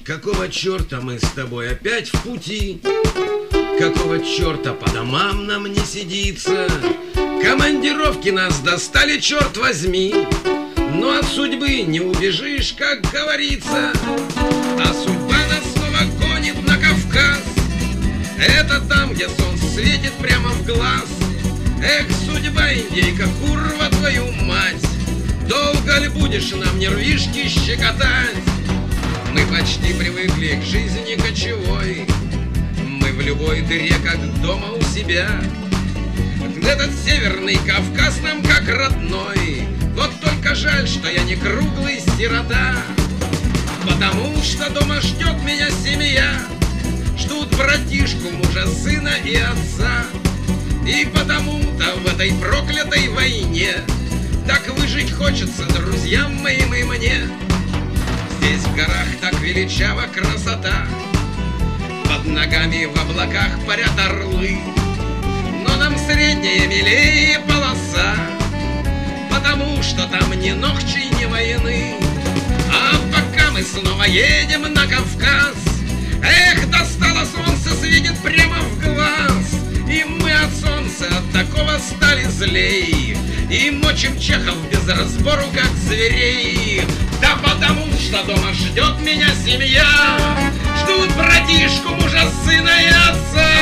Какого черта мы с тобой опять в пути? Какого черта по домам нам не сидится? Командировки нас достали, черт возьми, но от судьбы не убежишь, как говорится. А судьба нас снова гонит на Кавказ. Это там, где солнце светит прямо в глаз. Эх, судьба, индейка, курва твою мать, долго ли будешь нам нервишки щекотать? Мы почти привыкли к жизни кочевой, мы в любой дыре, как дома у себя. Этот северный Кавказ нам как родной, вот только жаль, что я не круглый сирота. Потому что дома ждет меня семья, ждут братишку, мужа, сына и отца. И потому-то в этой проклятой войне так выжить хочется друзьям моим и мне. Здесь в горах так величава красота, под ногами в облаках парят орлы, но нам средняя милее полоса, потому что там ни ногчей, ни войны. А пока мы снова едем на Кавказ, эх, достало солнце, светит прямо в глаз, и мы от солнца от такого стали злей, и мочим чехов без разбору, как зверей. Да потому что дома ждет меня семья, ждут братишку, мужа, сына и отца.